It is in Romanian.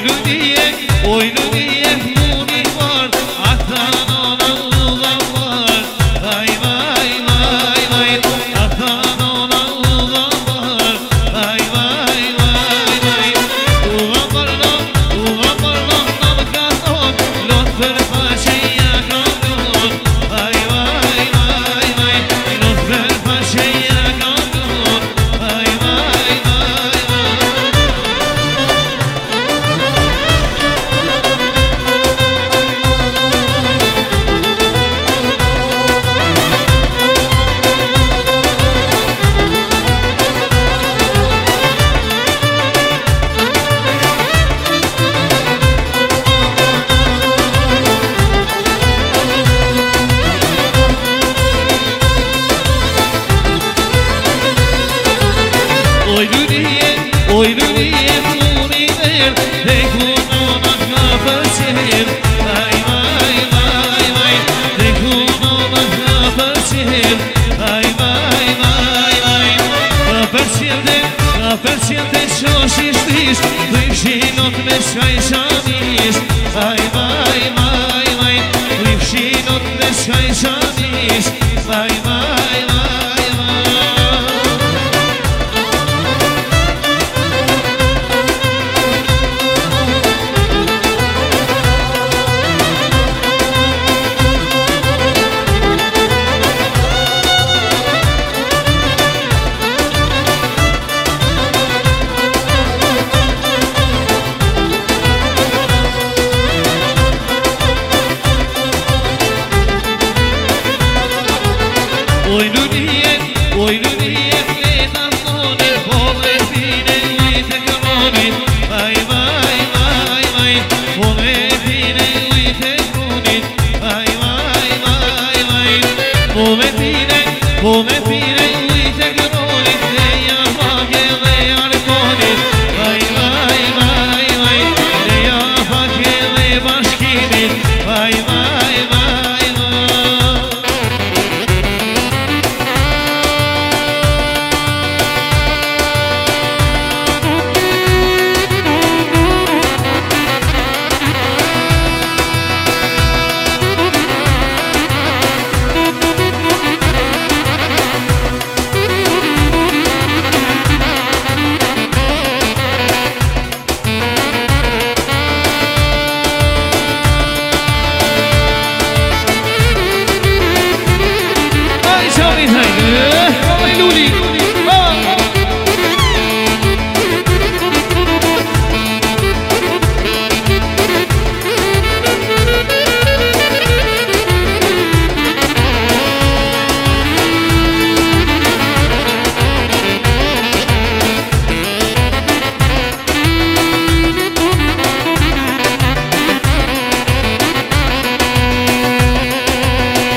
Oynuniye nuri var Atan olan ulan var Vay vay vay vay Atan olan ulan var Vay vay vay vay Ulan var lan Namkaton Lütfer paşaya kalkın Vay vay vay vay Lütfer paşaya kalkın Vay vay vay Oynuniye nuri ver Dekunona kapasir Vay vay vay vay Dekunona kapasir Vay vay vay vay Kapasierde şoşiştiş Livşinot meşayşaniş Vay vay vay vay Livşinot meşayşaniş Vay vay vay Oynuniye ledan noni Pole fine uite kamoni Vay vay vay vay Pole